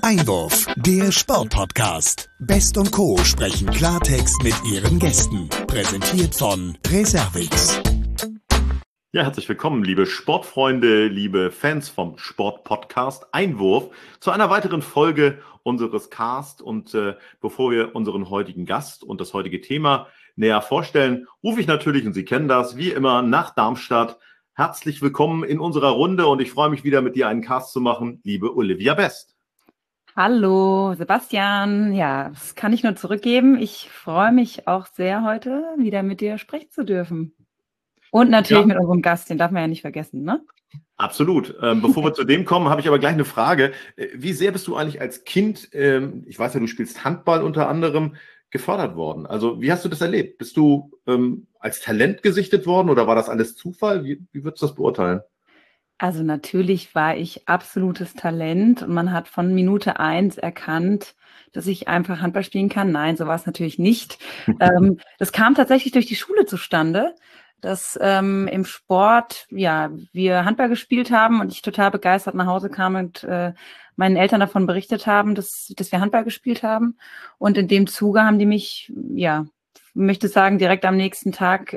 Einwurf, der Sportpodcast. Best und Co. sprechen Klartext mit ihren Gästen. Präsentiert von Reservix. Ja, herzlich willkommen, liebe Sportfreunde, liebe Fans vom Sportpodcast Einwurf, zu einer weiteren Folge unseres Cast. Und bevor wir unseren heutigen Gast und das heutige Thema näher vorstellen, rufe ich natürlich, und Sie kennen das, wie immer nach Darmstadt. Herzlich willkommen in unserer Runde und ich freue mich wieder, mit dir einen Cast zu machen, liebe Olivia Best. Hallo, Sebastian. Ja, das kann ich nur zurückgeben. Ich freue mich auch sehr, heute wieder mit dir sprechen zu dürfen. Und natürlich mit unserem Gast, den darf man ja nicht vergessen, ne? Absolut. Bevor wir zu dem kommen, habe ich aber gleich eine Frage. Wie sehr bist du eigentlich als Kind, ich weiß ja, du spielst Handball unter anderem, gefördert worden? Also wie hast du das erlebt? Bist du als Talent gesichtet worden oder war das alles Zufall? Wie würdest du das beurteilen? Also natürlich war ich absolutes Talent und man hat von Minute 1 erkannt, dass ich einfach Handball spielen kann. Nein, so war es natürlich nicht. Das kam tatsächlich durch die Schule zustande, dass im Sport wir Handball gespielt haben und ich total begeistert nach Hause kam und meinen Eltern davon berichtet haben, dass wir Handball gespielt haben. Und in dem Zuge haben die mich, möchte sagen, direkt am nächsten Tag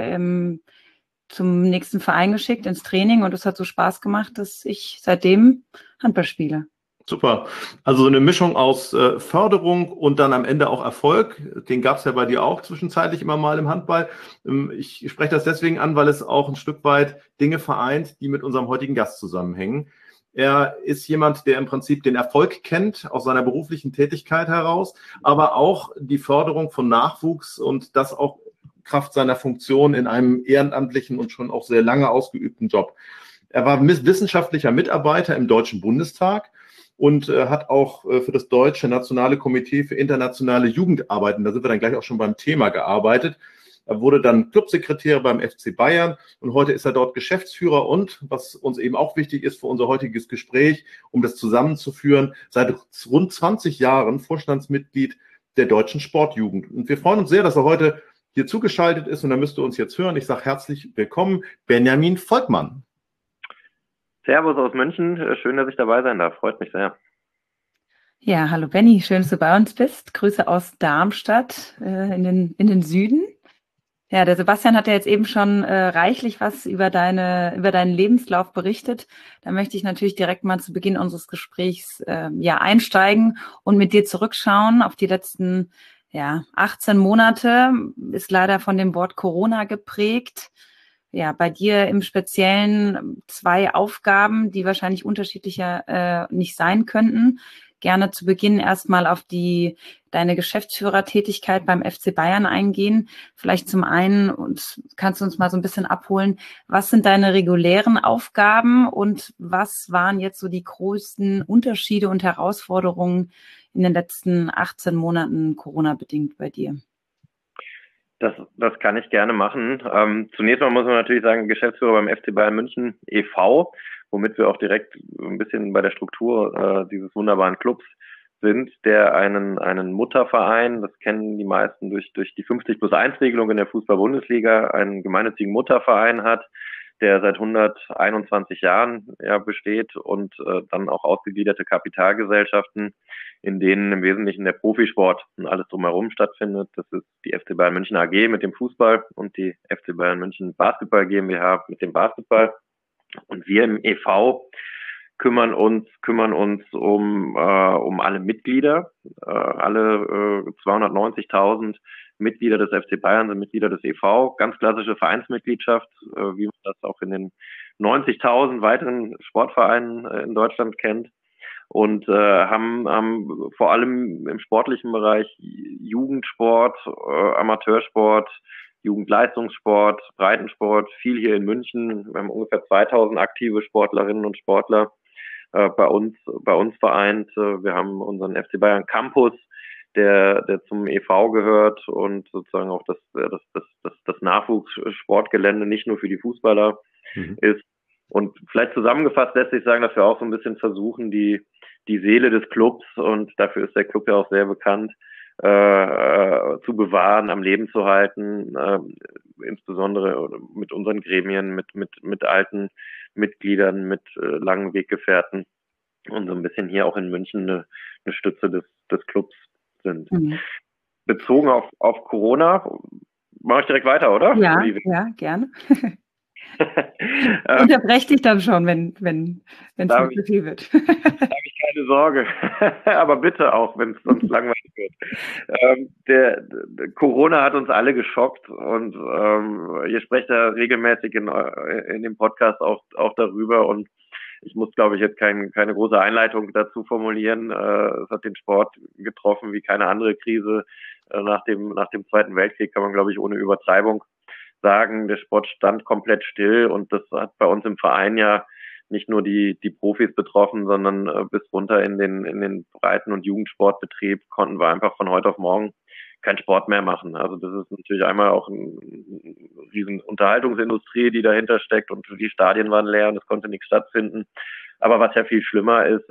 zum nächsten Verein geschickt ins Training und es hat so Spaß gemacht, dass ich seitdem Handball spiele. Super. Also so eine Mischung aus Förderung und dann am Ende auch Erfolg. Den gab es ja bei dir auch zwischenzeitlich immer mal im Handball. Ich spreche das deswegen an, weil es auch ein Stück weit Dinge vereint, die mit unserem heutigen Gast zusammenhängen. Er ist jemand, der im Prinzip den Erfolg kennt aus seiner beruflichen Tätigkeit heraus, aber auch die Förderung von Nachwuchs und das auch Kraft seiner Funktion in einem ehrenamtlichen und schon auch sehr lange ausgeübten Job. Er war wissenschaftlicher Mitarbeiter im Deutschen Bundestag und hat auch für das Deutsche Nationale Komitee für internationale Jugendarbeit, und da sind wir dann gleich auch schon beim Thema, gearbeitet. Er wurde dann Clubsekretär beim FC Bayern und heute ist er dort Geschäftsführer und, was uns eben auch wichtig ist für unser heutiges Gespräch, um das zusammenzuführen, seit rund 20 Jahren Vorstandsmitglied der Deutschen Sportjugend. Und wir freuen uns sehr, dass er heute hier zugeschaltet ist und er müsste uns jetzt hören. Ich sage herzlich willkommen, Benjamin Volkmann. Servus aus München, schön, dass ich dabei sein darf, freut mich sehr. Ja, hallo Benni, schön, dass du bei uns bist. Grüße aus Darmstadt in den Süden. Ja, der Sebastian hat ja jetzt eben schon reichlich was über deinen Lebenslauf berichtet. Da möchte ich natürlich direkt mal zu Beginn unseres Gesprächs einsteigen und mit dir zurückschauen auf die letzten 18 Monate. Ist leider von dem Wort Corona geprägt. Ja, bei dir im Speziellen 2 Aufgaben, die wahrscheinlich unterschiedlicher nicht sein könnten. Gerne zu Beginn erstmal auf deine Geschäftsführertätigkeit beim FC Bayern eingehen. Vielleicht zum einen, und kannst du uns mal so ein bisschen abholen, was sind deine regulären Aufgaben und was waren jetzt so die größten Unterschiede und Herausforderungen in den letzten 18 Monaten Corona-bedingt bei dir? Das kann ich gerne machen. Zunächst mal muss man natürlich sagen, Geschäftsführer beim FC Bayern München e.V., womit wir auch direkt ein bisschen bei der Struktur dieses wunderbaren Clubs sind, der einen Mutterverein, das kennen die meisten durch die 50+1-Regelung in der Fußball-Bundesliga, einen gemeinnützigen Mutterverein hat, der seit 121 Jahren besteht und dann auch ausgegliederte Kapitalgesellschaften, in denen im Wesentlichen der Profisport und alles drumherum stattfindet. Das ist die FC Bayern München AG mit dem Fußball und die FC Bayern München Basketball GmbH mit dem Basketball. Und wir im e.V. kümmern uns um alle Mitglieder. Alle 290.000 Mitglieder des FC Bayern sind Mitglieder des e.V. Ganz klassische Vereinsmitgliedschaft, wie man das auch in den 90.000 weiteren Sportvereinen in Deutschland kennt. Und haben vor allem im sportlichen Bereich Jugendsport, Amateursport, Jugendleistungssport, Breitensport, viel hier in München. Wir haben ungefähr 2000 aktive Sportlerinnen und Sportler bei uns vereint. Wir haben unseren FC Bayern Campus, der zum e.V. gehört und sozusagen auch das Nachwuchssportgelände nicht nur für die Fußballer ist. Und vielleicht zusammengefasst lässt sich sagen, dass wir auch so ein bisschen versuchen, die Seele des Clubs, und dafür ist der Club ja auch sehr bekannt, zu bewahren, am Leben zu halten, insbesondere mit unseren Gremien, mit alten Mitgliedern, mit langen Weggefährten und so ein bisschen hier auch in München eine Stütze des Clubs sind. Bezogen auf Corona, mache ich direkt weiter, oder? Ja, Olive? ja, gerne. Unterbreche dich dann schon, wenn es zu viel wird. Da habe ich keine Sorge. Aber bitte auch, wenn es sonst langweilig wird. Der Corona hat uns alle geschockt und ihr sprecht ja regelmäßig in dem Podcast auch darüber und ich muss, glaube ich, jetzt keine große Einleitung dazu formulieren. Es hat den Sport getroffen wie keine andere Krise. Nach dem Zweiten Weltkrieg kann man, glaube ich, ohne Übertreibung sagen, der Sport stand komplett still und das hat bei uns im Verein ja nicht nur die Profis betroffen, sondern bis runter in den Breiten- und Jugendsportbetrieb konnten wir einfach von heute auf morgen keinen Sport mehr machen. Also das ist natürlich einmal auch eine riesen Unterhaltungsindustrie, die dahinter steckt und die Stadien waren leer und es konnte nichts stattfinden. Aber was ja viel schlimmer ist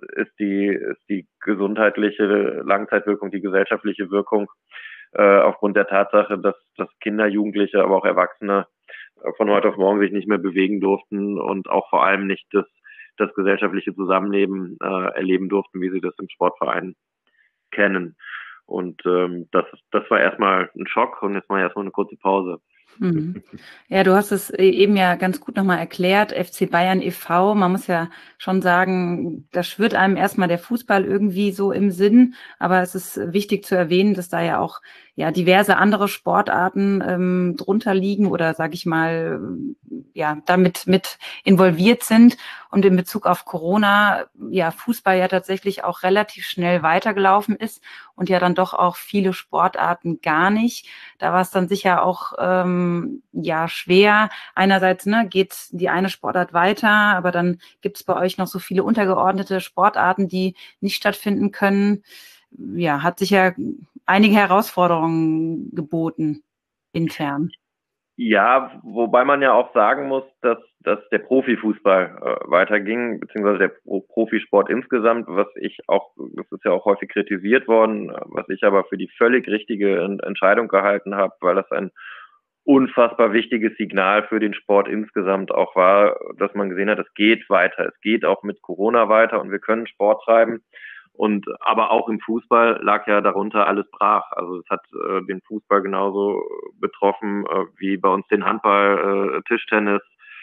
die gesundheitliche Langzeitwirkung, die gesellschaftliche Wirkung aufgrund der Tatsache, dass Kinder, Jugendliche, aber auch Erwachsene von heute auf morgen sich nicht mehr bewegen durften und auch vor allem nicht das gesellschaftliche Zusammenleben erleben durften, wie sie das im Sportverein kennen. Und das war erstmal ein Schock und jetzt mal erstmal eine kurze Pause. Ja, du hast es eben ja ganz gut nochmal erklärt, FC Bayern e.V., man muss ja schon sagen, da schwirrt einem erstmal der Fußball irgendwie so im Sinn, aber es ist wichtig zu erwähnen, dass da ja auch diverse andere Sportarten drunter liegen oder sage ich mal, damit mit involviert sind und in Bezug auf Corona, Fußball ja tatsächlich auch relativ schnell weitergelaufen ist und ja dann doch auch viele Sportarten gar nicht. Da war es dann sicher auch schwer. Einerseits geht die eine Sportart weiter, aber dann gibt es bei euch noch so viele untergeordnete Sportarten, die nicht stattfinden können. Ja, hat sich ja einige Herausforderungen geboten intern. Ja, wobei man ja auch sagen muss, dass der Profifußball weiterging, beziehungsweise der Profisport insgesamt, das ist ja auch häufig kritisiert worden, was ich aber für die völlig richtige Entscheidung gehalten habe, weil das ein unfassbar wichtiges Signal für den Sport insgesamt auch war, dass man gesehen hat, es geht weiter, es geht auch mit Corona weiter und wir können Sport treiben. Und aber auch im Fußball lag ja darunter alles brach. Also es hat den Fußball genauso betroffen wie bei uns den Handball, Tischtennis,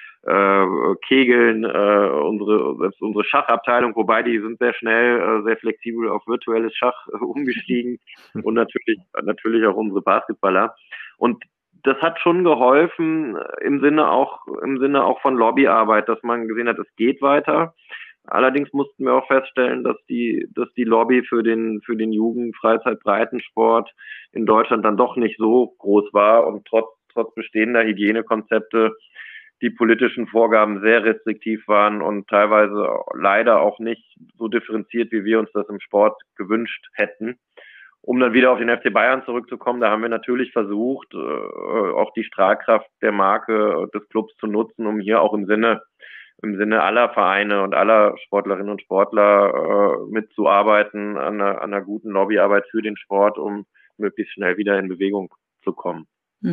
Kegeln, selbst unsere Schachabteilung, wobei die sind sehr schnell, sehr flexibel auf virtuelles Schach umgestiegen und natürlich auch unsere Basketballer. Und das hat schon geholfen im Sinne auch von Lobbyarbeit, dass man gesehen hat, es geht weiter. Allerdings mussten wir auch feststellen, dass die Lobby für den Jugend-, Freizeit-, Breitensport in Deutschland dann doch nicht so groß war und trotz bestehender Hygienekonzepte die politischen Vorgaben sehr restriktiv waren und teilweise leider auch nicht so differenziert, wie wir uns das im Sport gewünscht hätten. Um dann wieder auf den FC Bayern zurückzukommen, da haben wir natürlich versucht, auch die Strahlkraft der Marke des Clubs zu nutzen, um hier auch im Sinne aller Vereine und aller Sportlerinnen und Sportler mitzuarbeiten an einer guten Lobbyarbeit für den Sport, um möglichst schnell wieder in Bewegung zu kommen.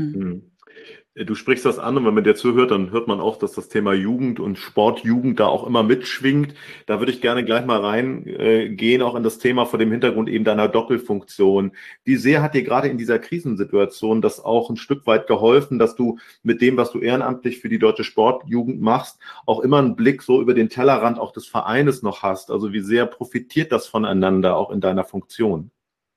Du sprichst das an und wenn man dir zuhört, dann hört man auch, dass das Thema Jugend und Sportjugend da auch immer mitschwingt. Da würde ich gerne gleich mal reingehen, auch in das Thema vor dem Hintergrund eben deiner Doppelfunktion. Wie sehr hat dir gerade in dieser Krisensituation das auch ein Stück weit geholfen, dass du mit dem, was du ehrenamtlich für die deutsche Sportjugend machst, auch immer einen Blick so über den Tellerrand auch des Vereines noch hast? Also wie sehr profitiert das voneinander auch in deiner Funktion?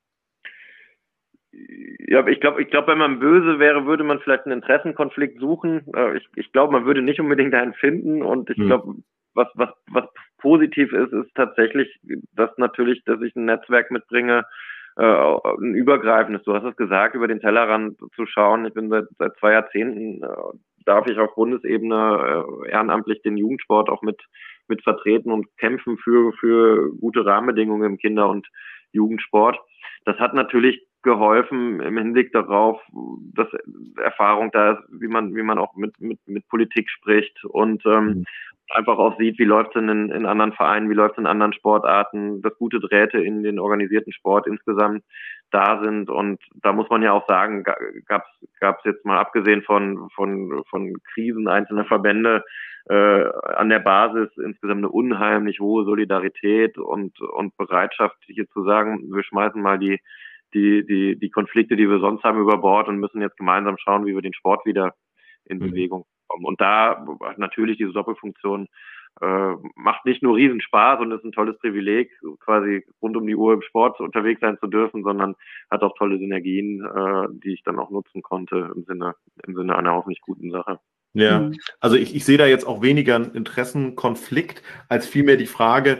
Ja, ich glaube, wenn man böse wäre, würde man vielleicht einen Interessenkonflikt suchen. Ich glaube, man würde nicht unbedingt einen finden. Und ich glaube, was positiv ist tatsächlich, dass ich ein Netzwerk mitbringe, ein übergreifendes. Du hast es gesagt, über den Tellerrand zu schauen. Ich bin seit 2 Jahrzehnten, darf ich auf Bundesebene ehrenamtlich den Jugendsport auch mit vertreten und kämpfen für gute Rahmenbedingungen im Kinder- und Jugendsport. Das hat natürlich geholfen im Hinblick darauf, dass Erfahrung da ist, wie man auch mit Politik spricht und einfach auch sieht, wie läuft es in anderen Vereinen, wie läuft es in anderen Sportarten, dass gute Drähte in den organisierten Sport insgesamt da sind. Und da muss man ja auch sagen, gab's jetzt mal abgesehen von Krisen einzelner Verbände an der Basis insgesamt eine unheimlich hohe Solidarität und Bereitschaft, hier zu sagen, wir schmeißen mal die Konflikte, die wir sonst haben, über Bord und müssen jetzt gemeinsam schauen, wie wir den Sport wieder in Bewegung kommen. Und da natürlich diese Doppelfunktion macht nicht nur Riesenspaß und ist ein tolles Privileg, quasi rund um die Uhr im Sport unterwegs sein zu dürfen, sondern hat auch tolle Synergien, die ich dann auch nutzen konnte im Sinne einer hoffentlich guten Sache. Ja, also ich sehe da jetzt auch weniger einen Interessenkonflikt, als vielmehr die Frage,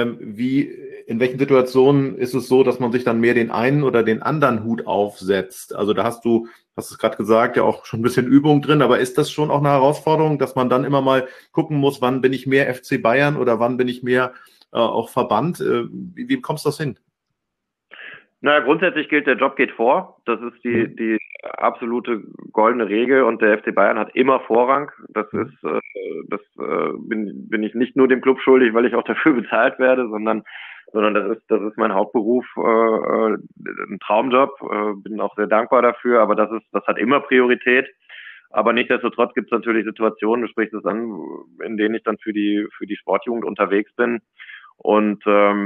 in welchen Situationen ist es so, dass man sich dann mehr den einen oder den anderen Hut aufsetzt? Also da hast du es gerade gesagt, ja auch schon ein bisschen Übung drin, aber ist das schon auch eine Herausforderung, dass man dann immer mal gucken muss, wann bin ich mehr FC Bayern oder wann bin ich mehr auch Verband? Wie kommst du das hin? Naja, grundsätzlich gilt, der Job geht vor. Das ist die absolute goldene Regel und der FC Bayern hat immer Vorrang. Das ist, bin ich nicht nur dem Club schuldig, weil ich auch dafür bezahlt werde, sondern das ist mein Hauptberuf, ein Traumjob. Bin auch sehr dankbar dafür, aber das hat immer Priorität. Aber nichtsdestotrotz gibt es natürlich Situationen, du sprichst es an, in denen ich dann für die Sportjugend unterwegs bin. Und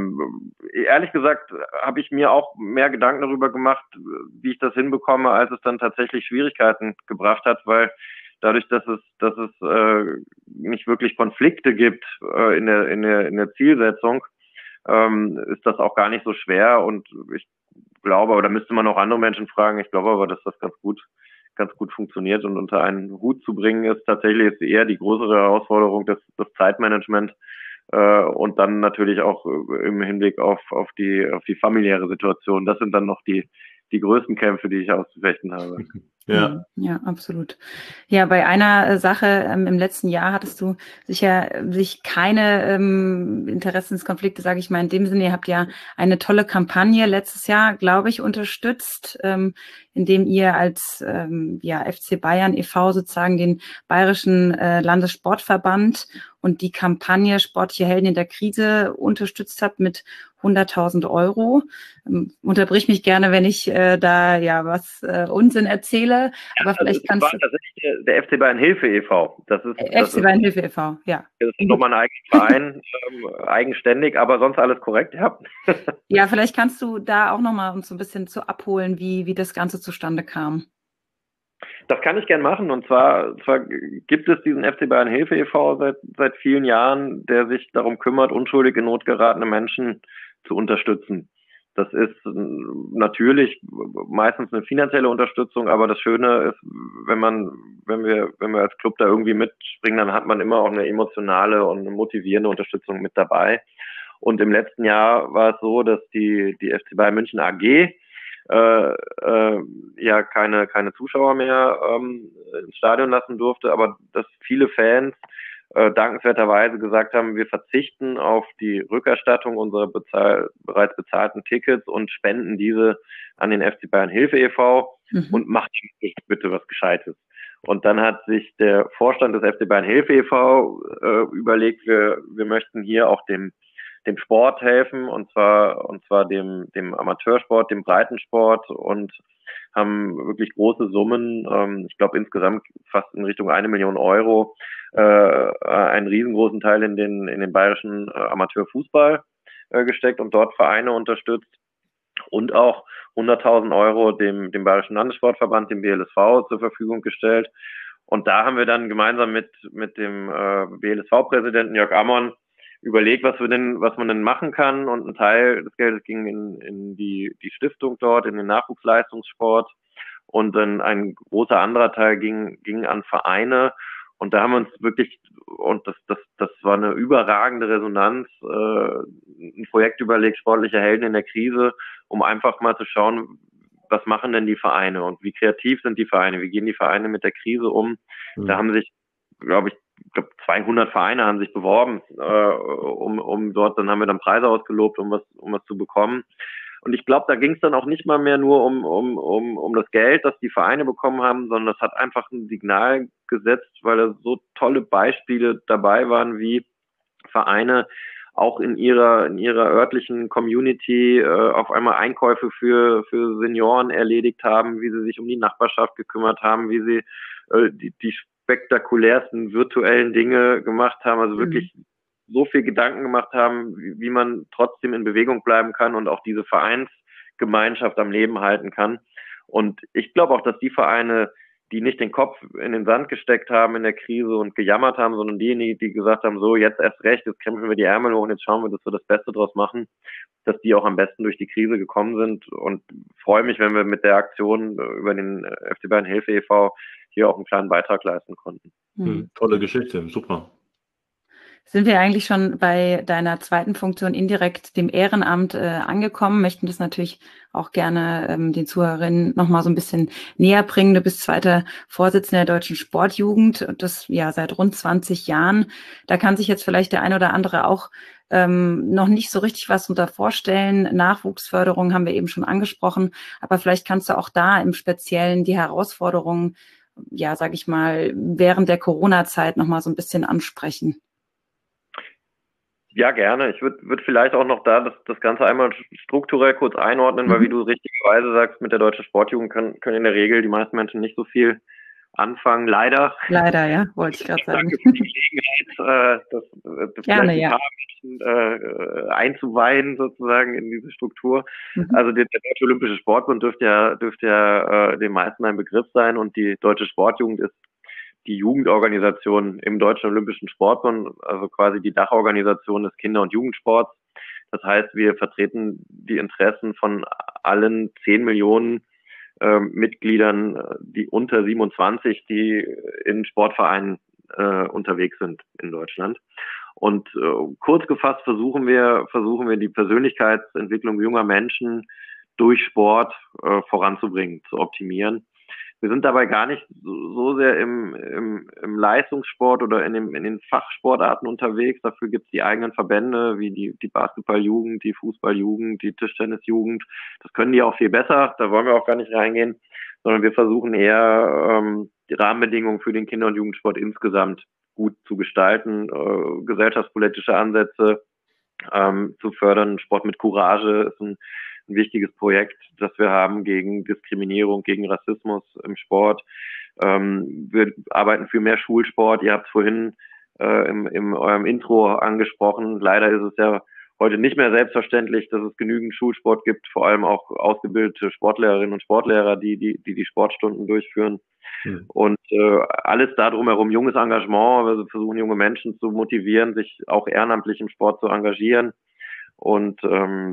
ehrlich gesagt habe ich mir auch mehr Gedanken darüber gemacht, wie ich das hinbekomme, als es dann tatsächlich Schwierigkeiten gebracht hat, weil dadurch, dass es nicht wirklich Konflikte gibt in der Zielsetzung, ist das auch gar nicht so schwer. Und ich glaube, oder müsste man auch andere Menschen fragen, ich glaube aber, dass das ganz gut funktioniert und unter einen Hut zu bringen ist tatsächlich jetzt eher die größere Herausforderung, das Zeitmanagement. Und dann natürlich auch im Hinblick auf die familiäre Situation. Das sind dann noch die größten Kämpfe, die ich auszufechten habe. Ja, absolut. Ja, bei einer Sache im letzten Jahr hattest du sich keine Interessenskonflikte, sage ich mal, in dem Sinne. Ihr habt ja eine tolle Kampagne letztes Jahr, glaube ich, unterstützt, indem ihr als FC Bayern e.V. sozusagen den Bayerischen Landessportverband und die Kampagne Sportliche Helden in der Krise unterstützt habt mit 100.000 €. Unterbrich mich gerne, wenn ich was Unsinn erzähle, aber vielleicht kannst du... Das ist der FC Bayern Hilfe e.V. FC Bayern Hilfe e.V., ja. Das ist nochmal ein eigener Verein, eigenständig, aber sonst alles korrekt, ja. Ja, vielleicht kannst du da auch nochmal uns so ein bisschen zu abholen, wie das Ganze zustande kam. Das kann ich gern machen, und zwar gibt es diesen FC Bayern Hilfe e.V. seit vielen Jahren, der sich darum kümmert, unschuldig in Not geratene Menschen zu unterstützen. Das ist natürlich meistens eine finanzielle Unterstützung, aber das Schöne ist, wenn wir als Club da irgendwie mitspringen, dann hat man immer auch eine emotionale und eine motivierende Unterstützung mit dabei. Und im letzten Jahr war es so, dass die FC Bayern München AG keine Zuschauer mehr ins Stadion lassen durfte, aber dass viele Fans dankenswerterweise gesagt haben, wir verzichten auf die Rückerstattung unserer bereits bezahlten Tickets und spenden diese an den FC Bayern Hilfe e.V. und macht bitte was Gescheites. Und dann hat sich der Vorstand des FC Bayern Hilfe e.V. Überlegt, wir möchten hier auch dem Sport helfen, und zwar dem Amateursport, dem Breitensport, und haben wirklich große Summen, ich glaube insgesamt fast in Richtung 1 Million €, einen riesengroßen Teil in den bayerischen Amateurfußball gesteckt und dort Vereine unterstützt, und auch 100.000 € dem Bayerischen Landessportverband, dem BLSV, zur Verfügung gestellt. Und da haben wir dann gemeinsam mit dem BLSV-Präsidenten Jörg Ammon überlegt, was man denn machen kann, und ein Teil des Geldes ging in die Stiftung dort, in den Nachwuchsleistungssport, und dann ein großer anderer Teil ging an Vereine, und da haben wir uns wirklich, und das war eine überragende Resonanz, ein Projekt überlegt, sportliche Helden in der Krise, um einfach mal zu schauen, was machen denn die Vereine und wie kreativ sind die Vereine, wie gehen die Vereine mit der Krise um. Da haben sich, glaube ich, ich glaube 200 Vereine haben sich beworben, um dort, dann haben wir dann Preise ausgelobt, um was zu bekommen. Und ich glaube, da ging es dann auch nicht mal mehr nur um das Geld, das die Vereine bekommen haben, sondern das hat einfach ein Signal gesetzt, weil da so tolle Beispiele dabei waren, wie Vereine auch in ihrer örtlichen Community auf einmal Einkäufe für Senioren erledigt haben, wie sie sich um die Nachbarschaft gekümmert haben, wie sie die spektakulärsten virtuellen Dinge gemacht haben, also wirklich so viel Gedanken gemacht haben, wie man trotzdem in Bewegung bleiben kann und auch diese Vereinsgemeinschaft am Leben halten kann. Und ich glaube auch, dass die Vereine, die nicht den Kopf in den Sand gesteckt haben in der Krise und gejammert haben, sondern diejenigen, die gesagt haben, so jetzt erst recht, jetzt kämpfen wir die Ärmel hoch und jetzt schauen wir, dass wir das Beste draus machen, dass die auch am besten durch die Krise gekommen sind, und freue mich, wenn wir mit der Aktion über den FC Bayern Hilfe e.V. hier auch einen kleinen Beitrag leisten konnten. Tolle Geschichte, super. Sind wir eigentlich schon bei deiner zweiten Funktion indirekt, dem Ehrenamt, angekommen, möchten das natürlich auch gerne den Zuhörerinnen nochmal so ein bisschen näher bringen. Du bist zweiter Vorsitzender der Deutschen Sportjugend, und das ja seit rund 20 Jahren. Da kann sich jetzt vielleicht der ein oder andere auch noch nicht so richtig was unter vorstellen. Nachwuchsförderung haben wir eben schon angesprochen, aber vielleicht kannst du auch da im Speziellen die Herausforderungen, ja, sage ich mal, während der Corona-Zeit nochmal so ein bisschen ansprechen. Ja, gerne. Ich würde vielleicht auch noch da das Ganze einmal strukturell kurz einordnen, weil wie du richtigerweise sagst, mit der Deutschen Sportjugend können in der Regel die meisten Menschen nicht so viel anfangen. Leider. Leider, ja, wollte ich gerade sagen. Danke für die Gelegenheit, das gerne, vielleicht ein paar Menschen einzuweihen sozusagen in diese Struktur. Also der Deutsche Olympische Sportbund dürfte ja den meisten ein Begriff sein, und die Deutsche Sportjugend ist die Jugendorganisation im Deutschen Olympischen Sportbund, also quasi die Dachorganisation des Kinder- und Jugendsports. Das heißt, wir vertreten die Interessen von allen 10 Millionen Mitgliedern, die unter 27, die in Sportvereinen unterwegs sind in Deutschland. Und kurz gefasst versuchen wir die Persönlichkeitsentwicklung junger Menschen durch Sport voranzubringen, zu optimieren. Wir sind dabei gar nicht so sehr im Leistungssport oder in den Fachsportarten unterwegs. Dafür gibt es die eigenen Verbände wie die Basketballjugend, die Fußballjugend, die Tischtennisjugend. Das können die auch viel besser. Da wollen wir auch gar nicht reingehen, sondern wir versuchen eher die Rahmenbedingungen für den Kinder- und Jugendsport insgesamt gut zu gestalten, gesellschaftspolitische Ansätze zu fördern. Sport mit Courage ist ein wichtiges Projekt, das wir haben gegen Diskriminierung, gegen Rassismus im Sport. Wir arbeiten für mehr Schulsport. Ihr habt es vorhin in eurem Intro angesprochen. Leider ist es ja heute nicht mehr selbstverständlich, dass es genügend Schulsport gibt, vor allem auch ausgebildete Sportlehrerinnen und Sportlehrer, die Sportstunden durchführen. Und alles da drumherum, junges Engagement. Wir versuchen, junge Menschen zu motivieren, sich auch ehrenamtlich im Sport zu engagieren. Und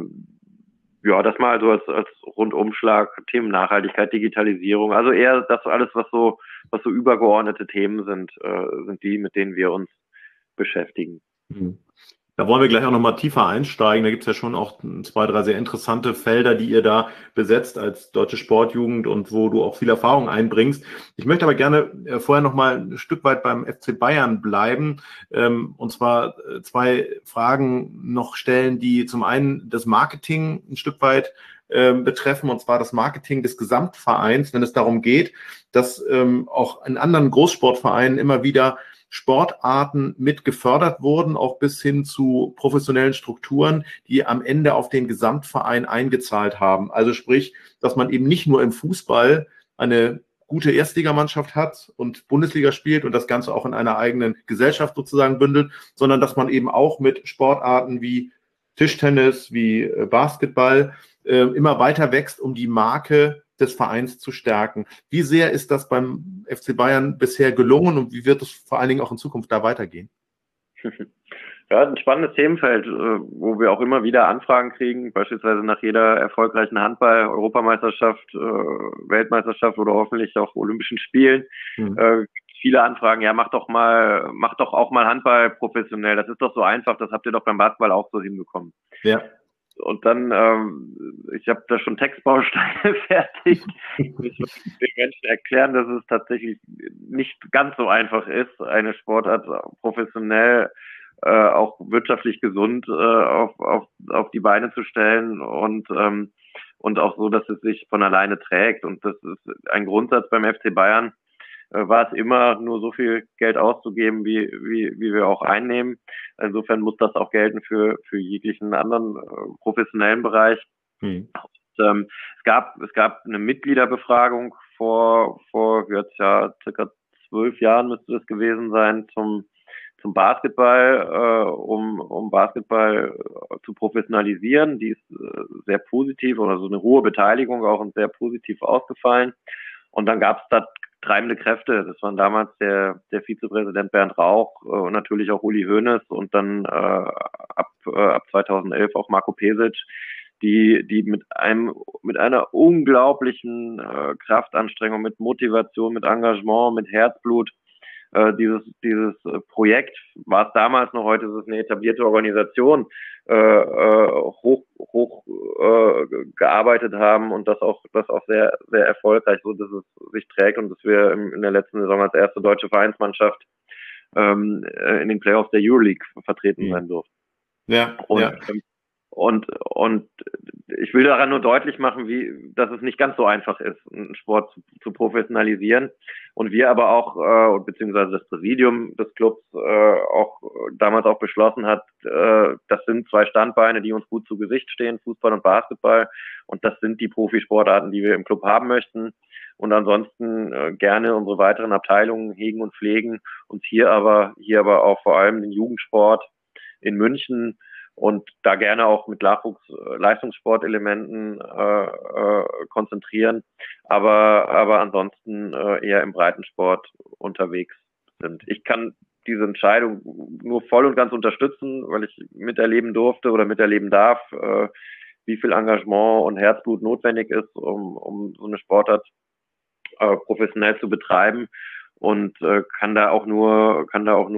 ja, das mal so als Rundumschlag, Themen Nachhaltigkeit, Digitalisierung, also eher das alles, was so übergeordnete Themen sind die, mit denen wir uns beschäftigen. Da wollen wir gleich auch nochmal tiefer einsteigen. Da gibt es ja schon auch 2, 3 sehr interessante Felder, die ihr da besetzt als Deutsche Sportjugend und wo du auch viel Erfahrung einbringst. Ich möchte aber gerne vorher nochmal ein Stück weit beim FC Bayern bleiben, und zwar 2 Fragen noch stellen, die zum einen das Marketing ein Stück weit betreffen, und zwar das Marketing des Gesamtvereins, wenn es darum geht, dass auch in anderen Großsportvereinen immer wieder Sportarten mit gefördert wurden, auch bis hin zu professionellen Strukturen, die am Ende auf den Gesamtverein eingezahlt haben. Also sprich, dass man eben nicht nur im Fußball eine gute Erstligamannschaft hat und Bundesliga spielt und das Ganze auch in einer eigenen Gesellschaft sozusagen bündelt, sondern dass man eben auch mit Sportarten wie Tischtennis, wie Basketball immer weiter wächst, um die Marke des Vereins zu stärken. Wie sehr ist das beim FC Bayern bisher gelungen und wie wird es vor allen Dingen auch in Zukunft da weitergehen? Ja, ein spannendes Themenfeld, wo wir auch immer wieder Anfragen kriegen, beispielsweise nach jeder erfolgreichen Handball-Europameisterschaft, Weltmeisterschaft oder hoffentlich auch Olympischen Spielen. Viele Anfragen, ja, mach doch auch mal Handball professionell. Das ist doch so einfach, das habt ihr doch beim Basketball auch so hinbekommen. Ja. dann, ich habe da schon Textbausteine fertig. Ich muss den Menschen erklären, dass es tatsächlich nicht ganz so einfach ist, eine Sportart professionell, auch wirtschaftlich gesund auf die Beine zu stellen und auch so, dass es sich von alleine trägt. Und das ist ein Grundsatz beim FC Bayern. War es immer, nur so viel Geld auszugeben, wie wir auch einnehmen. Insofern muss das auch gelten für jeglichen anderen professionellen Bereich. Und, es gab eine Mitgliederbefragung vor jetzt ja circa 12 Jahren müsste das gewesen sein zum Basketball, um Basketball zu professionalisieren. Die ist sehr positiv oder so eine hohe Beteiligung auch und sehr positiv ausgefallen. Und dann gab es da treibende Kräfte. Das waren damals der Vizepräsident Bernd Rauch und natürlich auch Uli Hoeneß und dann ab 2011 auch Marco Pesic, die mit einer unglaublichen Kraftanstrengung, mit Motivation, mit Engagement, mit Herzblut dieses Projekt, war es damals noch, heute ist es eine etablierte Organisation, hoch gearbeitet haben und das auch sehr, sehr erfolgreich, so dass es sich trägt und dass wir in der letzten Saison als erste deutsche Vereinsmannschaft in den Playoffs der Euroleague vertreten sein durften. Ja, und ich will daran nur deutlich machen, dass es nicht ganz so einfach ist, einen Sport zu professionalisieren. Und wir aber auch, beziehungsweise das Präsidium des Clubs auch damals auch beschlossen hat, das sind zwei Standbeine, die uns gut zu Gesicht stehen, Fußball und Basketball. Und das sind die Profisportarten, die wir im Club haben möchten. Und ansonsten gerne unsere weiteren Abteilungen hegen und pflegen. Und hier aber auch vor allem den Jugendsport in München und da gerne auch mit Leistungssportelementen konzentrieren, aber ansonsten eher im Breitensport unterwegs sind. Ich kann diese Entscheidung nur voll und ganz unterstützen, weil ich miterleben durfte oder miterleben darf, wie viel Engagement und Herzblut notwendig ist, um so eine Sportart professionell zu betreiben. Und kann da auch nur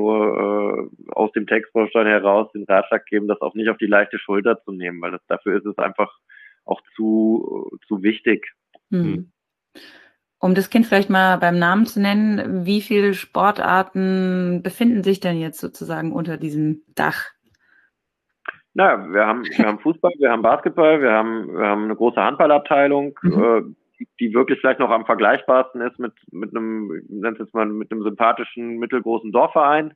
aus dem Textbaustein heraus den Ratschlag geben, das auch nicht auf die leichte Schulter zu nehmen, weil dafür ist es einfach auch zu wichtig. Mhm. Um das Kind vielleicht mal beim Namen zu nennen, wie viele Sportarten befinden sich denn jetzt sozusagen unter diesem Dach? Na, wir haben Fußball, wir haben Basketball, wir haben eine große Handballabteilung, die wirklich vielleicht noch am vergleichbarsten ist mit einem sympathischen, mittelgroßen Dorfverein.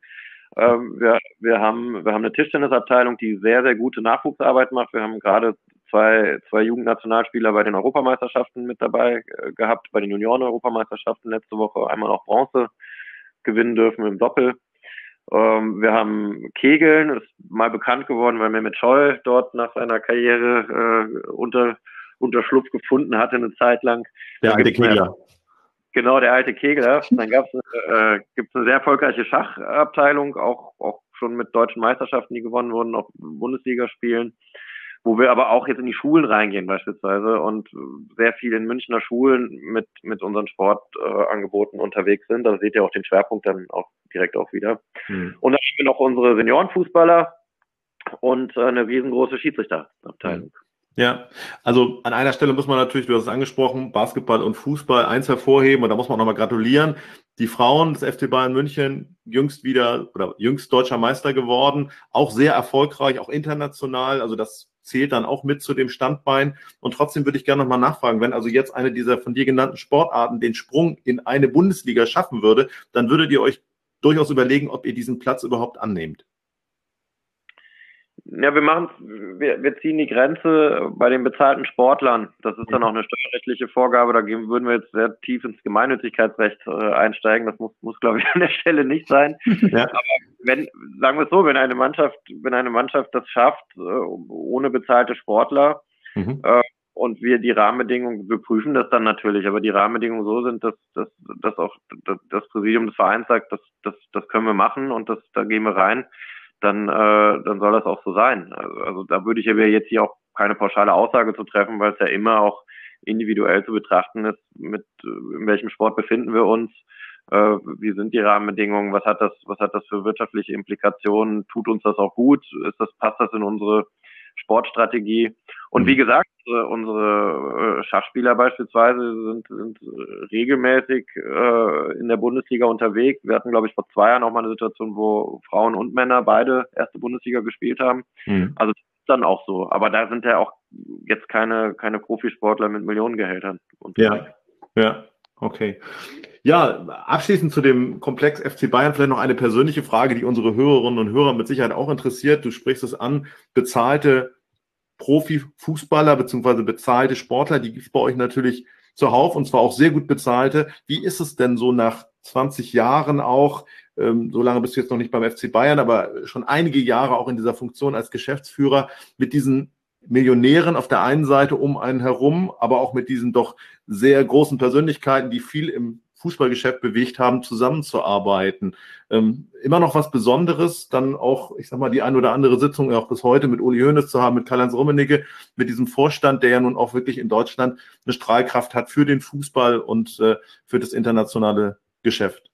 Wir haben eine Tischtennisabteilung, die sehr, sehr gute Nachwuchsarbeit macht. Wir haben gerade zwei Jugendnationalspieler bei den Europameisterschaften mit dabei gehabt, bei den Junioren-Europameisterschaften letzte Woche einmal auch Bronze gewinnen dürfen im Doppel. Wir haben Kegeln, ist mal bekannt geworden, weil Mehmet Scholl dort nach seiner Karriere Unterschlupf gefunden hatte eine Zeit lang. Der alte Kegler. Genau, der alte Kegler. Dann gibt's eine sehr erfolgreiche Schachabteilung, auch schon mit deutschen Meisterschaften, die gewonnen wurden, auch Bundesligaspielen, wo wir aber auch jetzt in die Schulen reingehen beispielsweise und sehr viel in Münchner Schulen mit unseren Sportangeboten unterwegs sind. Da seht ihr auch den Schwerpunkt dann auch direkt auch wieder. Und dann haben wir noch unsere Seniorenfußballer und eine riesengroße Schiedsrichterabteilung. Ja, also an einer Stelle muss man natürlich, du hast es angesprochen, Basketball und Fußball eins hervorheben und da muss man nochmal gratulieren. Die Frauen des FC Bayern München jüngst deutscher Meister geworden, auch sehr erfolgreich, auch international, also das zählt dann auch mit zu dem Standbein. Und trotzdem würde ich gerne nochmal nachfragen, wenn also jetzt eine dieser von dir genannten Sportarten den Sprung in eine Bundesliga schaffen würde, dann würdet ihr euch durchaus überlegen, ob ihr diesen Platz überhaupt annehmt. Ja, wir ziehen die Grenze bei den bezahlten Sportlern. Das ist dann auch eine steuerrechtliche Vorgabe. Da würden wir jetzt sehr tief ins Gemeinnützigkeitsrecht einsteigen. Das muss, glaube ich, an der Stelle nicht sein. Ja. Aber sagen wir es so, wenn eine Mannschaft das schafft, ohne bezahlte Sportler, und wir die Rahmenbedingungen, wir prüfen das dann natürlich, aber die Rahmenbedingungen so sind, dass auch das Präsidium des Vereins sagt, das können wir machen und da gehen wir rein. Dann soll das auch so sein. Also da würde ich aber jetzt hier auch keine pauschale Aussage zu treffen, weil es ja immer auch individuell zu betrachten ist, in welchem Sport befinden wir uns, wie sind die Rahmenbedingungen, was hat das für wirtschaftliche Implikationen, tut uns das auch gut, passt das in unsere Sportstrategie. Und wie gesagt, unsere Schachspieler beispielsweise sind regelmäßig in der Bundesliga unterwegs. Wir hatten, glaube ich, vor 2 Jahren auch mal eine Situation, wo Frauen und Männer beide erste Bundesliga gespielt haben. Also das ist dann auch so. Aber da sind ja auch jetzt keine Profisportler mit Millionengehältern unterwegs. Ja, okay. Ja, abschließend zu dem Komplex FC Bayern vielleicht noch eine persönliche Frage, die unsere Hörerinnen und Hörer mit Sicherheit auch interessiert. Du sprichst es an, bezahlte Profifußballer bzw. bezahlte Sportler, die gibt es bei euch natürlich zuhauf und zwar auch sehr gut bezahlte. Wie ist es denn so nach 20 Jahren auch, so lange bist du jetzt noch nicht beim FC Bayern, aber schon einige Jahre auch in dieser Funktion als Geschäftsführer mit diesen Millionären auf der einen Seite um einen herum, aber auch mit diesen doch sehr großen Persönlichkeiten, die viel im Fußballgeschäft bewegt haben, zusammenzuarbeiten. Immer noch was Besonderes, dann auch, ich sag mal, die ein oder andere Sitzung auch bis heute mit Uli Hoeneß zu haben, mit Karl-Heinz Rummenigge, mit diesem Vorstand, der ja nun auch wirklich in Deutschland eine Strahlkraft hat für den Fußball und für das internationale Geschäft.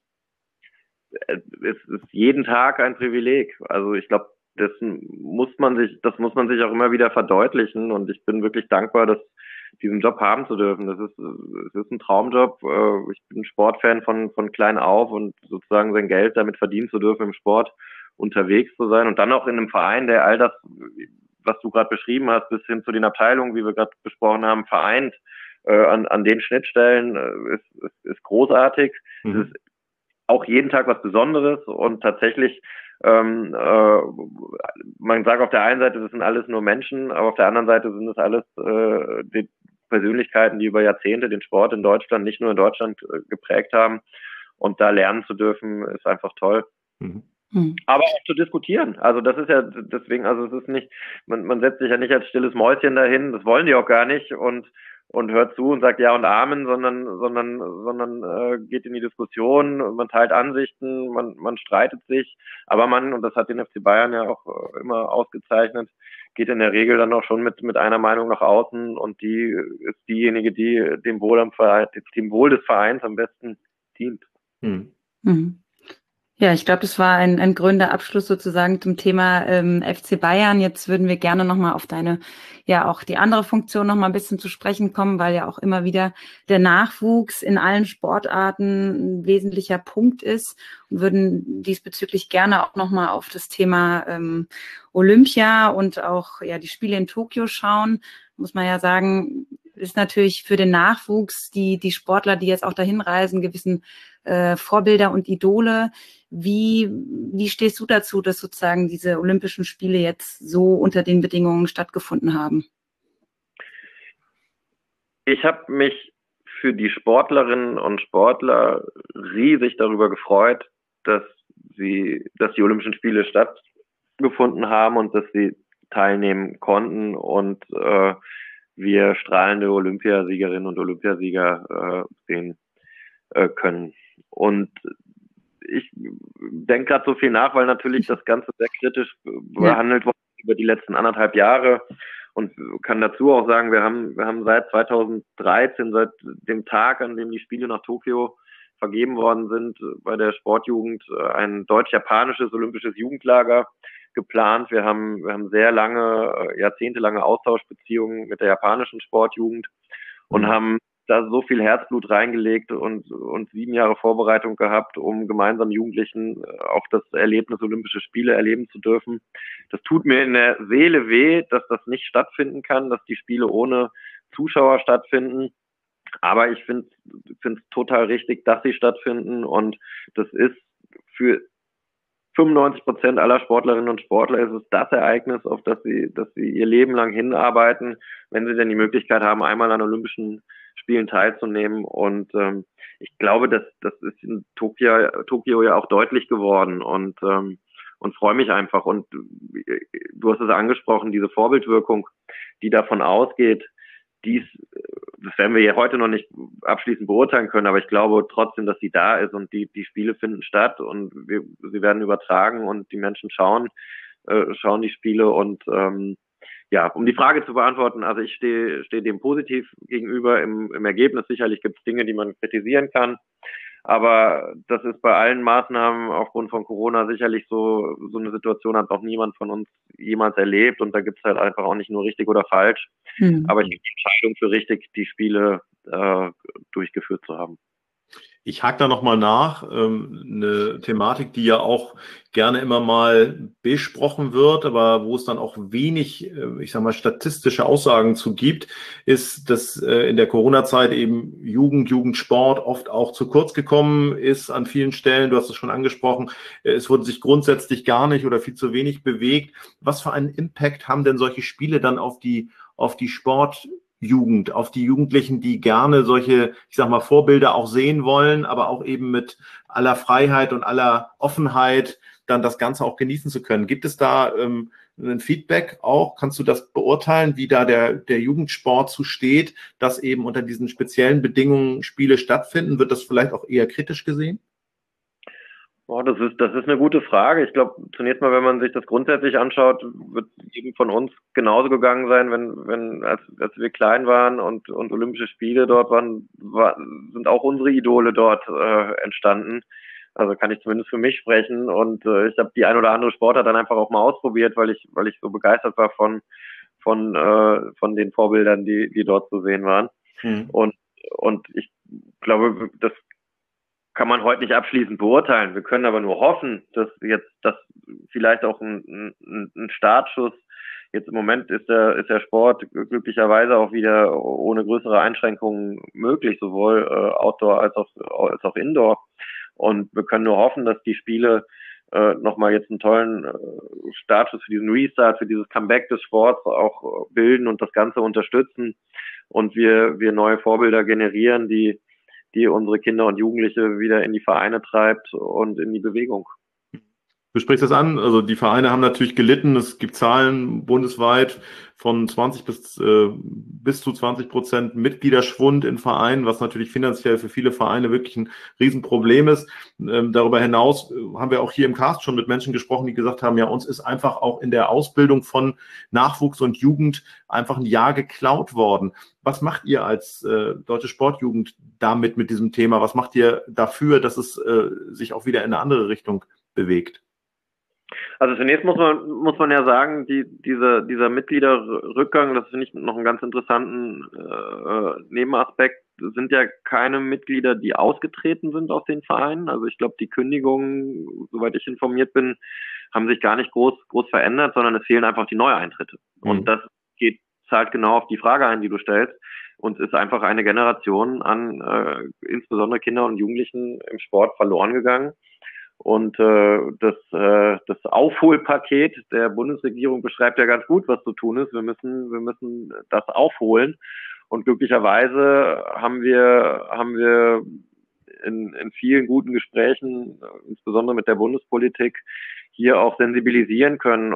Es ist jeden Tag ein Privileg. Also ich glaube, das muss man sich auch immer wieder verdeutlichen und ich bin wirklich dankbar, diesen Job haben zu dürfen. Es ist ein Traumjob. Ich bin Sportfan von klein auf und sozusagen sein Geld damit verdienen zu dürfen, im Sport unterwegs zu sein und dann auch in einem Verein, der all das, was du gerade beschrieben hast, bis hin zu den Abteilungen, wie wir gerade besprochen haben, vereint an den Schnittstellen, ist großartig. Es ist auch jeden Tag was Besonderes und tatsächlich man sagt auf der einen Seite, das sind alles nur Menschen, aber auf der anderen Seite sind es alles die Persönlichkeiten, die über Jahrzehnte den Sport in Deutschland, nicht nur in Deutschland, geprägt haben. Und da lernen zu dürfen, ist einfach toll. Aber auch zu diskutieren. Also das ist ja deswegen, also es ist nicht, man setzt sich ja nicht als stilles Mäuschen dahin, das wollen die auch gar nicht und hört zu und sagt Ja und Amen, sondern geht in die Diskussion, man teilt Ansichten, man streitet sich, aber und das hat den FC Bayern ja auch immer ausgezeichnet, geht in der Regel dann auch schon mit einer Meinung nach außen und die ist diejenige, die dem Wohl des Vereins am besten dient. Ja, ich glaube, das war ein krönender Abschluss sozusagen zum Thema FC Bayern. Jetzt würden wir gerne nochmal auf auch die andere Funktion nochmal ein bisschen zu sprechen kommen, weil ja auch immer wieder der Nachwuchs in allen Sportarten ein wesentlicher Punkt ist und würden diesbezüglich gerne auch nochmal auf das Thema Olympia und auch die Spiele in Tokio schauen. Muss man ja sagen, ist natürlich für den Nachwuchs, die Sportler, die jetzt auch dahin reisen, gewissen Vorbilder und Idole. Wie stehst du dazu, dass sozusagen diese Olympischen Spiele jetzt so unter den Bedingungen stattgefunden haben? Ich habe mich für die Sportlerinnen und Sportler riesig darüber gefreut, dass die Olympischen Spiele stattgefunden haben und dass sie teilnehmen konnten und wir strahlende Olympiasiegerinnen und Olympiasieger sehen können. Und ich denke gerade so viel nach, weil natürlich das Ganze sehr kritisch behandelt wurde über die letzten 1,5 Jahre und kann dazu auch sagen, wir haben seit 2013, seit dem Tag, an dem die Spiele nach Tokio vergeben worden sind, bei der Sportjugend ein deutsch-japanisches olympisches Jugendlager geplant. Wir haben sehr lange, jahrzehntelange Austauschbeziehungen mit der japanischen Sportjugend und haben da so viel Herzblut reingelegt und 7 Jahre Vorbereitung gehabt, um gemeinsam Jugendlichen auch das Erlebnis Olympische Spiele erleben zu dürfen. Das tut mir in der Seele weh, dass das nicht stattfinden kann, dass die Spiele ohne Zuschauer stattfinden. Aber ich finde es total richtig, dass sie stattfinden und das ist für 95% aller Sportlerinnen und Sportler ist es das Ereignis, auf das sie ihr Leben lang hinarbeiten, wenn sie denn die Möglichkeit haben, einmal an Olympischen Spielen teilzunehmen. Und ich glaube, das ist in Tokio ja auch deutlich geworden und freue mich einfach. Und du hast es angesprochen, diese Vorbildwirkung, die davon ausgeht, das werden wir ja heute noch nicht abschließend beurteilen können, aber ich glaube trotzdem, dass sie da ist und die Spiele finden statt und sie werden übertragen und die Menschen schauen die Spiele und um die Frage zu beantworten, also ich stehe dem positiv gegenüber im Ergebnis. Sicherlich gibt es Dinge, die man kritisieren kann, Aber das ist bei allen Maßnahmen aufgrund von Corona sicherlich so eine Situation hat noch niemand von uns jemals erlebt. Und da gibt es halt einfach auch nicht nur richtig oder falsch. Aber ich habe die Entscheidung für richtig, die Spiele durchgeführt zu haben. Ich hake da nochmal nach. Eine Thematik, die ja auch gerne immer mal besprochen wird, aber wo es dann auch wenig, ich sag mal, statistische Aussagen zu gibt, ist, dass in der Corona-Zeit eben Jugendsport oft auch zu kurz gekommen ist an vielen Stellen. Du hast es schon angesprochen. Es wurde sich grundsätzlich gar nicht oder viel zu wenig bewegt. Was für einen Impact haben denn solche Spiele dann auf die Sportjugend, auf die Jugendlichen, die gerne solche, ich sag mal, Vorbilder auch sehen wollen, aber auch eben mit aller Freiheit und aller Offenheit dann das Ganze auch genießen zu können. Gibt es da ein Feedback auch? Kannst du das beurteilen, wie da der Jugendsport zu steht, dass eben unter diesen speziellen Bedingungen Spiele stattfinden? Wird das vielleicht auch eher kritisch gesehen? Oh, das ist eine gute Frage. Ich glaube, zunächst mal, wenn man sich das grundsätzlich anschaut, wird jedem von uns genauso gegangen sein, als wir klein waren und Olympische Spiele dort waren, sind auch unsere Idole dort entstanden. Also kann ich zumindest für mich sprechen. Und ich habe die ein oder andere Sportart dann einfach auch mal ausprobiert, weil ich so begeistert war von den Vorbildern, die dort zu sehen waren. Und ich glaube, das kann man heute nicht abschließend beurteilen. Wir können aber nur hoffen, dass vielleicht auch ein Startschuss, jetzt im Moment ist der Sport glücklicherweise auch wieder ohne größere Einschränkungen möglich, sowohl Outdoor als auch Indoor. Und wir können nur hoffen, dass die Spiele nochmal jetzt einen tollen Startschuss für diesen Restart, für dieses Comeback des Sports auch bilden und das Ganze unterstützen und wir neue Vorbilder generieren, die unsere Kinder und Jugendliche wieder in die Vereine treibt und in die Bewegung. Du sprichst das an, also die Vereine haben natürlich gelitten. Es gibt Zahlen bundesweit von 20 bis zu 20% Mitgliederschwund in Vereinen, was natürlich finanziell für viele Vereine wirklich ein Riesenproblem ist. Darüber hinaus haben wir auch hier im Cast schon mit Menschen gesprochen, die gesagt haben, ja, uns ist einfach auch in der Ausbildung von Nachwuchs und Jugend einfach ein Jahr geklaut worden. Was macht ihr als Deutsche Sportjugend damit, mit diesem Thema? Was macht ihr dafür, dass es sich auch wieder in eine andere Richtung bewegt? Also zunächst muss man ja sagen, dieser Mitgliederrückgang, das finde ich noch einen ganz interessanten Nebenaspekt, sind ja keine Mitglieder, die ausgetreten sind aus den Vereinen. Also ich glaube, die Kündigungen, soweit ich informiert bin, haben sich gar nicht groß verändert, sondern es fehlen einfach die Neueintritte. Und das zahlt genau auf die Frage ein, die du stellst. Und ist einfach eine Generation an insbesondere Kinder und Jugendlichen im Sport verloren gegangen. Und das Aufholpaket der Bundesregierung beschreibt ja ganz gut, was zu tun ist. Wir müssen das aufholen. Und glücklicherweise haben wir in vielen guten Gesprächen, insbesondere mit der Bundespolitik, hier auch sensibilisieren können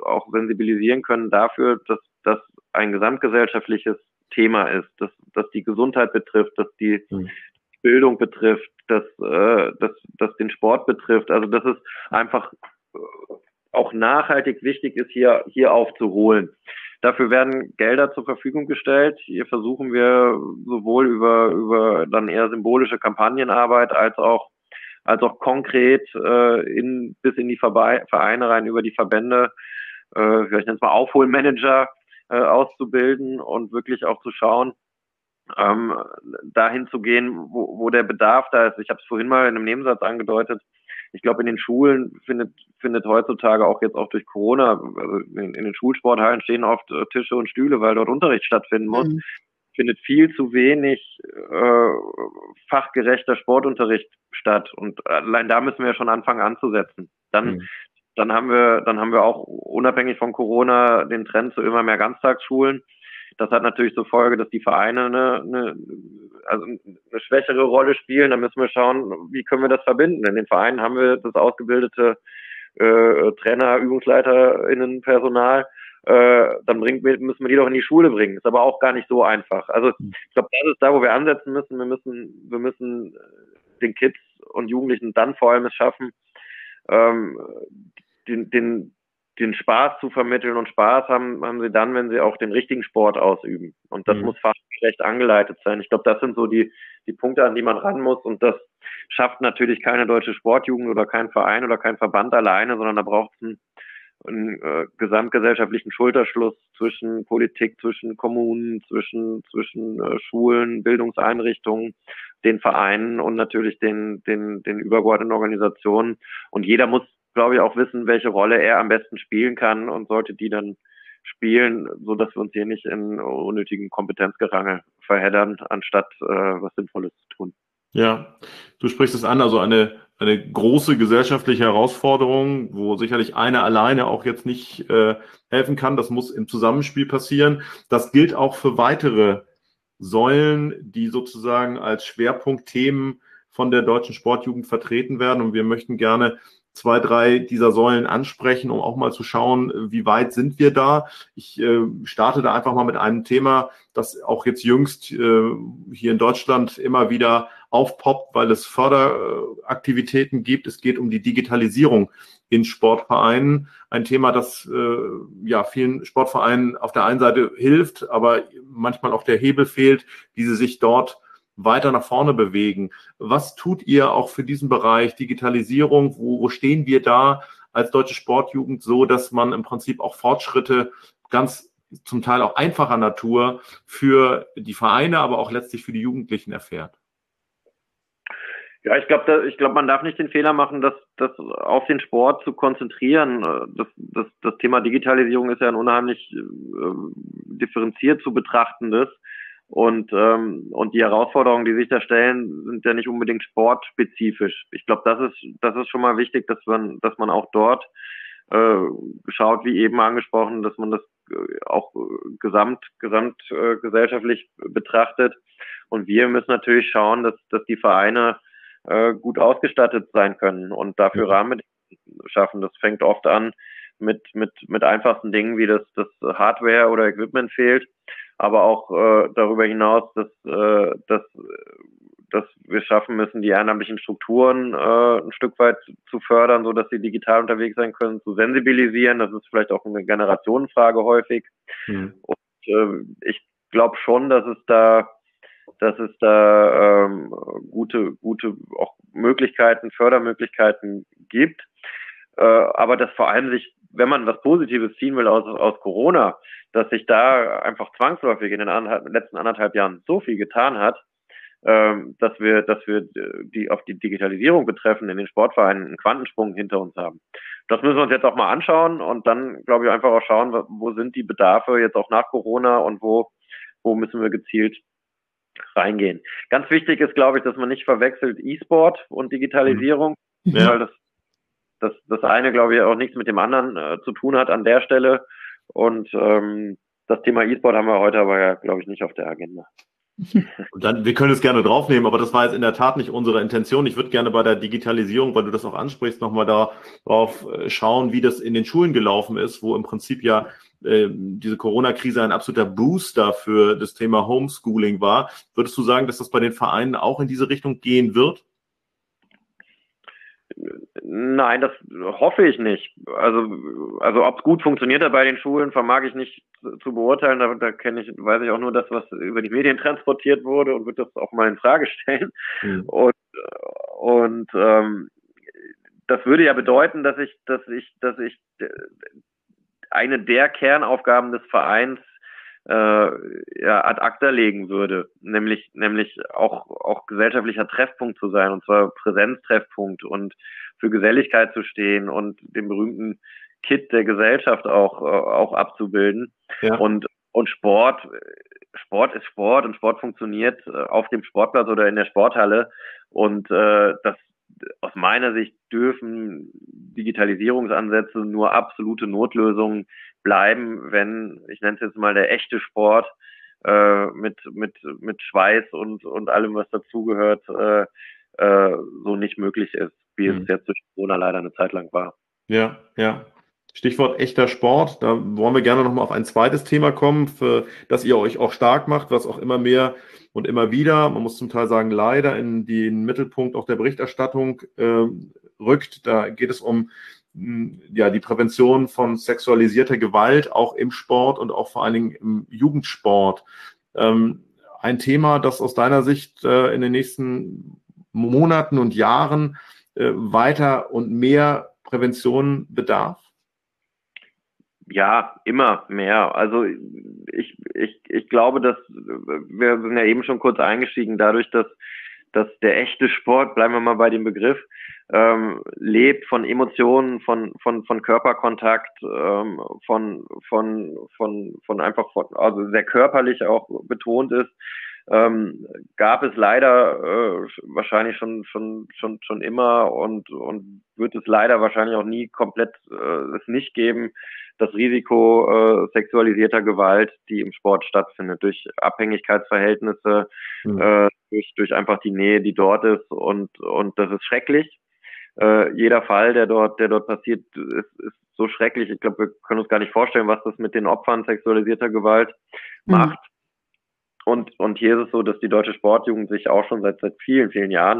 dafür, dass das ein gesamtgesellschaftliches Thema ist, dass die Gesundheit betrifft, dass die Bildung betrifft, dass den Sport betrifft. Also dass es einfach auch nachhaltig wichtig ist, hier aufzuholen. Dafür werden Gelder zur Verfügung gestellt. Hier versuchen wir sowohl über dann eher symbolische Kampagnenarbeit als auch konkret bis in die Vereine rein, über die Verbände, vielleicht nennt es mal Aufholmanager auszubilden und wirklich auch zu schauen, dahin zu gehen, wo der Bedarf da ist. Ich habe es vorhin mal in einem Nebensatz angedeutet. Ich glaube, in den Schulen findet heutzutage auch jetzt auch durch Corona, also in den Schulsporthallen stehen oft Tische und Stühle, weil dort Unterricht stattfinden muss. Findet viel zu wenig fachgerechter Sportunterricht statt. Und allein da müssen wir ja schon anfangen anzusetzen. Dann haben wir auch unabhängig von Corona den Trend zu immer mehr Ganztagsschulen. Das hat natürlich zur Folge, dass die Vereine eine schwächere Rolle spielen. Da müssen wir schauen, wie können wir das verbinden. In den Vereinen haben wir das ausgebildete Trainer, ÜbungsleiterInnen, Personal. Dann müssen wir die doch in die Schule bringen. Ist aber auch gar nicht so einfach. Also ich glaube, das ist da, wo wir ansetzen müssen. Wir müssen den Kids und Jugendlichen dann vor allem es schaffen, den Spaß zu vermitteln, und Spaß haben sie dann, wenn sie auch den richtigen Sport ausüben. Und das muss fachgerecht angeleitet sein. Ich glaube, das sind so die Punkte, an die man ran muss, und das schafft natürlich keine deutsche Sportjugend oder kein Verein oder kein Verband alleine, sondern da braucht es einen gesamtgesellschaftlichen Schulterschluss zwischen Politik, zwischen Kommunen, zwischen Schulen, Bildungseinrichtungen, den Vereinen und natürlich den übergeordneten Organisationen. Und jeder muss, glaube ich, auch wissen, welche Rolle er am besten spielen kann und sollte die dann spielen, so dass wir uns hier nicht in unnötigen Kompetenzgerangel verheddern, anstatt was Sinnvolles zu tun. Ja, du sprichst es an, also eine große gesellschaftliche Herausforderung, wo sicherlich einer alleine auch jetzt nicht helfen kann. Das muss im Zusammenspiel passieren. Das gilt auch für weitere Säulen, die sozusagen als Schwerpunktthemen von der deutschen Sportjugend vertreten werden. Und wir möchten gerne 2, 3 dieser Säulen ansprechen, um auch mal zu schauen, wie weit sind wir da. Ich starte da einfach mal mit einem Thema, das auch jetzt jüngst hier in Deutschland immer wieder aufpoppt, weil es Förderaktivitäten gibt. Es geht um die Digitalisierung in Sportvereinen. Ein Thema, das vielen Sportvereinen auf der einen Seite hilft, aber manchmal auch der Hebel fehlt, wie sie sich dort weiter nach vorne bewegen. Was tut ihr auch für diesen Bereich Digitalisierung? Wo stehen wir da als deutsche Sportjugend so, dass man im Prinzip auch Fortschritte ganz zum Teil auch einfacher Natur für die Vereine, aber auch letztlich für die Jugendlichen erfährt? Ja, ich glaube, man darf nicht den Fehler machen, das auf den Sport zu konzentrieren. Das Thema Digitalisierung ist ja ein unheimlich differenziert zu betrachtendes. Und die Herausforderungen, die sich da stellen, sind ja nicht unbedingt sportspezifisch. Ich glaube, das ist schon mal wichtig, dass man auch dort schaut, wie eben angesprochen, dass man das auch gesamtgesellschaftlich betrachtet. Und wir müssen natürlich schauen, dass die Vereine gut ausgestattet sein können und dafür Rahmenbedingungen schaffen. Das fängt oft an mit einfachsten Dingen, wie das Hardware oder Equipment fehlt, aber auch darüber hinaus, dass wir schaffen müssen, die ehrenamtlichen Strukturen ein Stück weit zu fördern, so dass sie digital unterwegs sein können, zu sensibilisieren. Das ist vielleicht auch eine Generationenfrage häufig. Und ich glaube schon, dass es da gute auch Möglichkeiten, Fördermöglichkeiten gibt. Aber dass vor allem sich, wenn man was Positives ziehen will aus Corona, dass sich da einfach zwangsläufig in den letzten 1,5 Jahren so viel getan hat, dass wir die auf die Digitalisierung betreffend in den Sportvereinen einen Quantensprung hinter uns haben. Das müssen wir uns jetzt auch mal anschauen und dann, glaube ich, einfach auch schauen, wo sind die Bedarfe jetzt auch nach Corona und wo müssen wir gezielt reingehen. Ganz wichtig ist, glaube ich, dass man nicht verwechselt E-Sport und Digitalisierung, weil das eine, glaube ich, auch nichts mit dem anderen zu tun hat an der Stelle. Und das Thema E-Sport haben wir heute aber ja, glaube ich, nicht auf der Agenda. Und dann, wir können es gerne draufnehmen, aber das war jetzt in der Tat nicht unsere Intention. Ich würde gerne bei der Digitalisierung, weil du das auch ansprichst, nochmal darauf schauen, wie das in den Schulen gelaufen ist, wo im Prinzip ja diese Corona-Krise ein absoluter Booster für das Thema Homeschooling war. Würdest du sagen, dass das bei den Vereinen auch in diese Richtung gehen wird? Nein, das hoffe ich nicht. Also ob es gut funktioniert hat bei den Schulen, vermag ich nicht zu beurteilen. Da weiß ich auch nur das, was über die Medien transportiert wurde und würde das auch mal in Frage stellen. Und das würde ja bedeuten, dass ich eine der Kernaufgaben des Vereins ad acta legen würde, nämlich auch gesellschaftlicher Treffpunkt zu sein, und zwar Präsenztreffpunkt und für Geselligkeit zu stehen und den berühmten Kit der Gesellschaft auch abzubilden. Ja. Und Sport ist Sport und Sport funktioniert auf dem Sportplatz oder in der Sporthalle und das aus meiner Sicht dürfen Digitalisierungsansätze nur absolute Notlösungen bleiben, wenn, ich nenne es jetzt mal, der echte Sport mit Schweiß und allem, was dazugehört, so nicht möglich ist, wie es jetzt durch Corona leider eine Zeit lang war. Ja. Stichwort echter Sport, da wollen wir gerne nochmal auf ein zweites Thema kommen, für das ihr euch auch stark macht, was auch immer mehr und immer wieder, man muss zum Teil sagen, leider in den Mittelpunkt auch der Berichterstattung rückt. Da geht es um die Prävention von sexualisierter Gewalt, auch im Sport und auch vor allen Dingen im Jugendsport. Ein Thema, das aus deiner Sicht in den nächsten Monaten und Jahren weiter und mehr Prävention bedarf? Ja, immer mehr. Also ich glaube, dass wir sind ja eben schon kurz eingestiegen, dadurch, dass der echte Sport, bleiben wir mal bei dem Begriff, lebt von Emotionen, von Körperkontakt, also sehr körperlich auch betont ist, gab es leider wahrscheinlich schon immer und wird es leider wahrscheinlich auch nie komplett es nicht geben, das Risiko sexualisierter Gewalt, die im Sport stattfindet, durch Abhängigkeitsverhältnisse, durch einfach die Nähe, die dort ist, und das ist schrecklich. Jeder Fall, der dort passiert, ist so schrecklich. Ich glaube, wir können uns gar nicht vorstellen, was das mit den Opfern sexualisierter Gewalt macht. Und hier ist es so, dass die deutsche Sportjugend sich auch schon seit vielen, vielen Jahren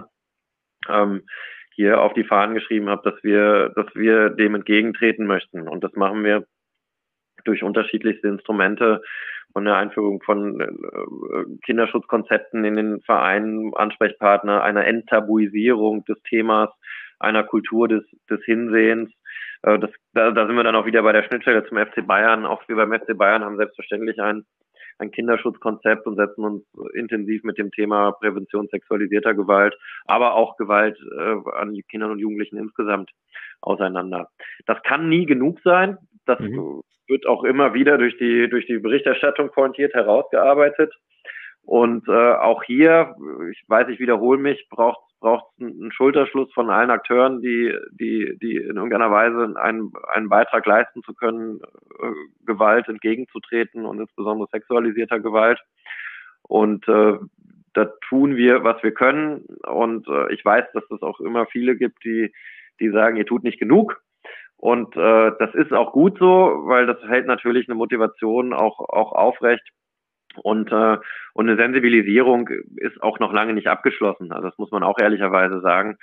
hier auf die Fahnen geschrieben hat, dass wir dem entgegentreten möchten. Und das machen wir durch unterschiedlichste Instrumente, von der Einführung von Kinderschutzkonzepten in den Vereinen, Ansprechpartner, einer Enttabuisierung des Themas, einer Kultur des Hinsehens. Da sind wir dann auch wieder bei der Schnittstelle zum FC Bayern. Auch wir beim FC Bayern haben selbstverständlich ein Kinderschutzkonzept und setzen uns intensiv mit dem Thema Prävention sexualisierter Gewalt, aber auch Gewalt an Kindern und Jugendlichen insgesamt auseinander. Das kann nie genug sein. Das wird auch immer wieder durch die Berichterstattung pointiert herausgearbeitet. Und auch hier, ich weiß, ich wiederhole mich, braucht einen Schulterschluss von allen Akteuren, die in irgendeiner Weise einen Beitrag leisten zu können, Gewalt entgegenzutreten und insbesondere sexualisierter Gewalt. Und da tun wir, was wir können. Und ich weiß, dass es auch immer viele gibt, die sagen, ihr tut nicht genug. Und das ist auch gut so, weil das hält natürlich eine Motivation auch aufrecht. Und eine Sensibilisierung ist auch noch lange nicht abgeschlossen. Also das muss man auch ehrlicherweise sagen.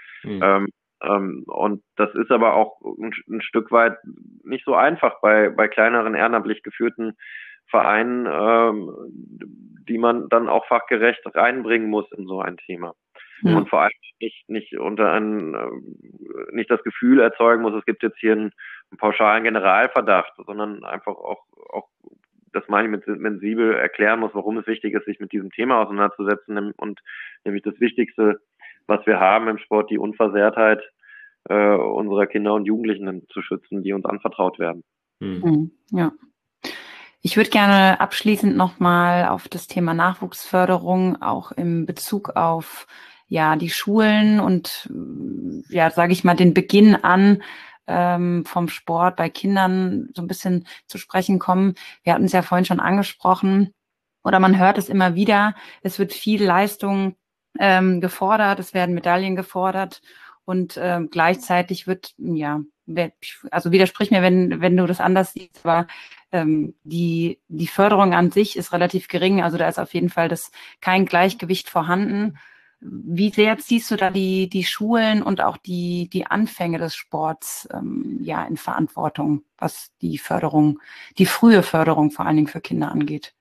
Und das ist aber auch ein Stück weit nicht so einfach bei kleineren ehrenamtlich geführten Vereinen, die man dann auch fachgerecht reinbringen muss in so ein Thema. Ja. Und vor allem nicht das Gefühl erzeugen muss, es gibt jetzt hier einen pauschalen Generalverdacht, sondern einfach auch das meine ich mit sensibel erklären muss, warum es wichtig ist, sich mit diesem Thema auseinanderzusetzen, und nämlich das Wichtigste, was wir haben im Sport, die Unversehrtheit unserer Kinder und Jugendlichen zu schützen, die uns anvertraut werden. Ja. Ich würde gerne abschließend nochmal auf das Thema Nachwuchsförderung, auch im Bezug auf die Schulen und sage ich mal, den Beginn an vom Sport bei Kindern so ein bisschen zu sprechen kommen. Wir hatten es ja vorhin schon angesprochen, oder man hört es immer wieder, es wird viel Leistung gefordert, es werden Medaillen gefordert und gleichzeitig wird, also widersprich mir, wenn du das anders siehst, aber die Förderung an sich ist relativ gering, also da ist auf jeden Fall kein Gleichgewicht vorhanden. Wie sehr ziehst du da die Schulen und auch die Anfänge des Sports in Verantwortung, was die frühe Förderung vor allen Dingen für Kinder angeht?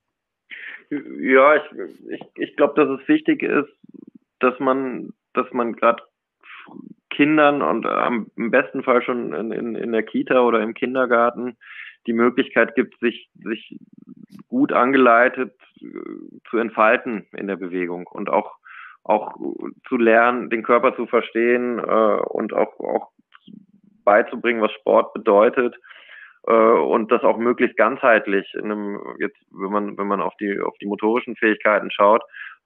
Ja, ich glaube, dass es wichtig ist, dass man gerade Kindern und im besten Fall schon in der Kita oder im Kindergarten die Möglichkeit gibt, sich gut angeleitet zu entfalten in der Bewegung und auch zu lernen, den Körper zu verstehen und auch beizubringen, was Sport bedeutet, und das auch möglichst ganzheitlich wenn man auf die motorischen Fähigkeiten schaut,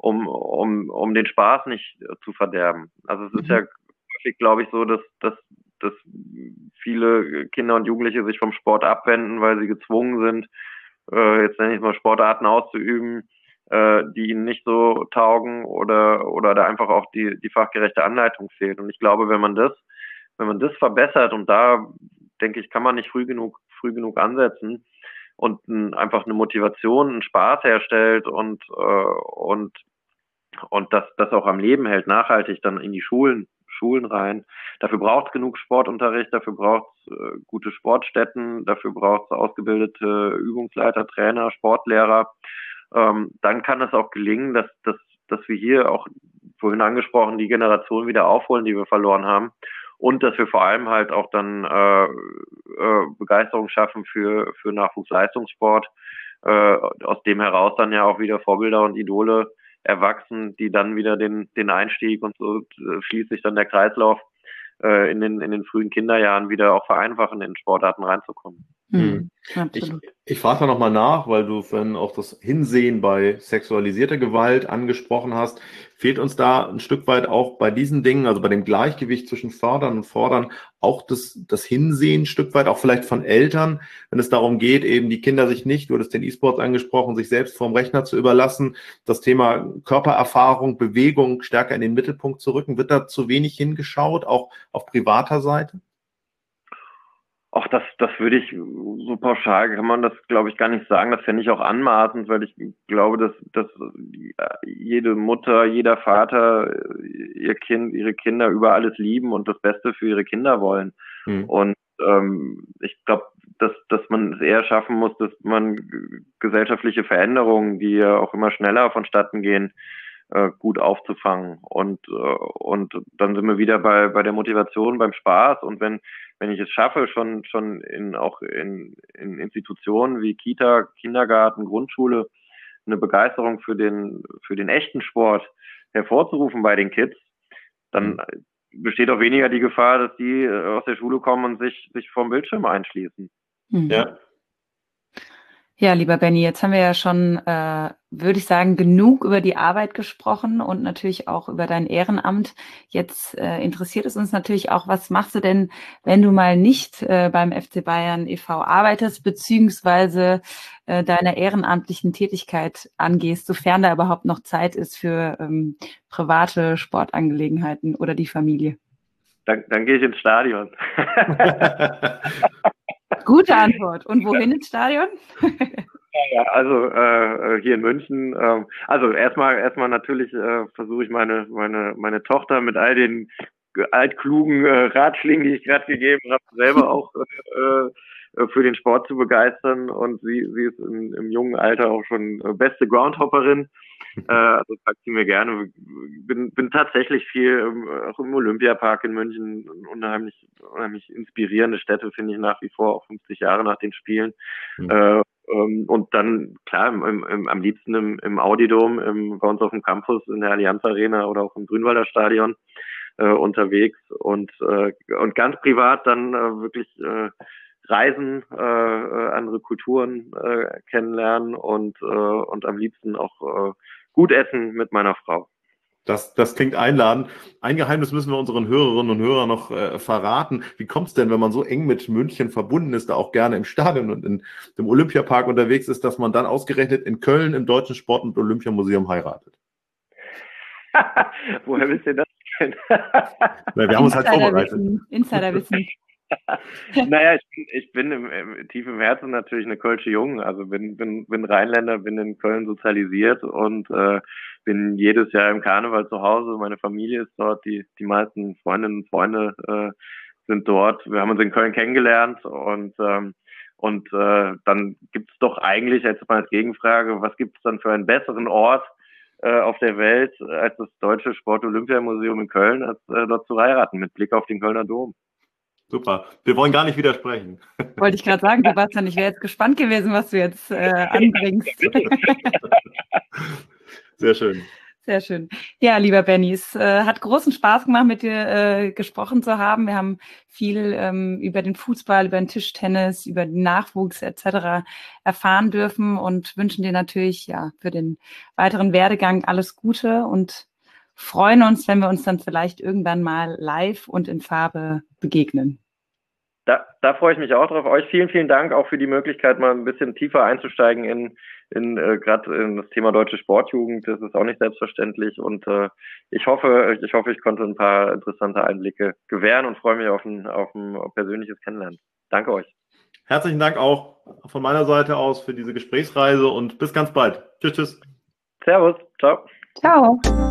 um den Spaß nicht zu verderben. Also es ist ja häufig, glaube ich, so, dass viele Kinder und Jugendliche sich vom Sport abwenden, weil sie gezwungen sind, jetzt nenne ich mal Sportarten auszuüben, die ihnen nicht so taugen oder da einfach auch die fachgerechte Anleitung fehlt. Und ich glaube, wenn man das verbessert, und da denke ich, kann man nicht früh genug ansetzen und einfach eine Motivation, einen Spaß herstellt und das auch am Leben hält, nachhaltig dann in die Schulen rein. Dafür braucht es genug Sportunterricht, dafür braucht es gute Sportstätten, dafür braucht es ausgebildete Übungsleiter, Trainer, Sportlehrer. Dann kann es auch gelingen, dass wir hier auch vorhin angesprochen, die Generation wieder aufholen, die wir verloren haben. Und dass wir vor allem halt auch dann Begeisterung schaffen für Nachwuchsleistungssport, aus dem heraus dann ja auch wieder Vorbilder und Idole erwachsen, die dann wieder den Einstieg und so schließt sich dann der Kreislauf in den frühen Kinderjahren wieder auch vereinfachen, in Sportarten reinzukommen. Ich frage da nochmal nach, weil du vorhin auch das Hinsehen bei sexualisierter Gewalt angesprochen hast. Fehlt uns da ein Stück weit auch bei diesen Dingen, also bei dem Gleichgewicht zwischen Fördern und Fordern, auch das Hinsehen ein Stück weit, auch vielleicht von Eltern, wenn es darum geht, eben die Kinder sich nicht, du hattest den E-Sports angesprochen, sich selbst vorm Rechner zu überlassen, das Thema Körpererfahrung, Bewegung stärker in den Mittelpunkt zu rücken. Wird da zu wenig hingeschaut, auch auf privater Seite? Auch das würde ich so pauschal, kann man das, glaube ich, gar nicht sagen. Das fände ich auch anmaßend, weil ich glaube, dass jede Mutter, jeder Vater ihre Kinder über alles lieben und das Beste für ihre Kinder wollen. Und ich glaube, dass man es eher schaffen muss, dass man gesellschaftliche Veränderungen, die ja auch immer schneller vonstatten gehen, gut aufzufangen. Und dann sind wir wieder bei der Motivation, beim Spaß. Und wenn ich es schaffe, schon auch in Institutionen wie Kita, Kindergarten, Grundschule eine Begeisterung für den echten Sport hervorzurufen bei den Kids, dann besteht auch weniger die Gefahr, dass die aus der Schule kommen und sich vorm Bildschirm einschließen. Ja. Ja, lieber Benny, jetzt haben wir ja schon, würde ich sagen, genug über die Arbeit gesprochen und natürlich auch über dein Ehrenamt. Jetzt interessiert es uns natürlich auch, was machst du denn, wenn du mal nicht beim FC Bayern e.V. arbeitest, beziehungsweise deiner ehrenamtlichen Tätigkeit angehst, sofern da überhaupt noch Zeit ist für private Sportangelegenheiten oder die Familie? Dann gehe ich ins Stadion. Gute Antwort. Und wohin ins Stadion? Ja, also hier in München. Also erstmal natürlich versuche ich meine Tochter mit all den altklugen Ratschlägen, die ich gerade gegeben habe, selber auch für den Sport zu begeistern. Und sie ist im jungen Alter auch schon beste Groundhopperin. Also sagt sie mir gerne. Bin tatsächlich viel auch im Olympiapark in München. Unheimlich inspirierende Stätte, finde ich nach wie vor, auch 50 Jahre nach den Spielen. Und dann, klar, am liebsten im Audi-Dom, bei uns auf dem Campus, in der Allianz Arena oder auch im Grünwalder Stadion unterwegs. Und ganz privat dann wirklich reisen, andere Kulturen kennenlernen und am liebsten auch gut essen mit meiner Frau. Das klingt einladend. Ein Geheimnis müssen wir unseren Hörerinnen und Hörern noch verraten. Wie kommt es denn, wenn man so eng mit München verbunden ist, da auch gerne im Stadion und im Olympiapark unterwegs ist, dass man dann ausgerechnet in Köln im Deutschen Sport- und Olympiamuseum heiratet? Woher wisst ihr das denn? Wir haben uns halt vorbereitet. Insiderwissen. Naja, ich bin tief im Herzen natürlich eine Kölsche Jung. Also bin Rheinländer, bin in Köln sozialisiert und bin jedes Jahr im Karneval zu Hause. Meine Familie ist dort, die meisten Freundinnen und Freunde sind dort. Wir haben uns in Köln kennengelernt und dann gibt es doch eigentlich, jetzt mal als Gegenfrage, was gibt es dann für einen besseren Ort auf der Welt als das Deutsche Sport-Olympiamuseum in Köln, als dort zu heiraten, mit Blick auf den Kölner Dom. Super. Wir wollen gar nicht widersprechen. Wollte ich gerade sagen, Sebastian, ich wäre jetzt gespannt gewesen, was du jetzt anbringst. Sehr schön. Sehr schön. Ja, lieber Benny, es hat großen Spaß gemacht, mit dir gesprochen zu haben. Wir haben viel über den Fußball, über den Tischtennis, über den Nachwuchs etc. erfahren dürfen und wünschen dir natürlich ja für den weiteren Werdegang alles Gute und freuen uns, wenn wir uns dann vielleicht irgendwann mal live und in Farbe begegnen. Da freue ich mich auch drauf. Euch vielen, vielen Dank auch für die Möglichkeit, mal ein bisschen tiefer einzusteigen in gerade in das Thema deutsche Sportjugend. Das ist auch nicht selbstverständlich und ich hoffe, ich konnte ein paar interessante Einblicke gewähren und freue mich auf ein persönliches Kennenlernen. Danke euch. Herzlichen Dank auch von meiner Seite aus für diese Gesprächsreise und bis ganz bald. Tschüss, tschüss. Servus. Ciao. Ciao.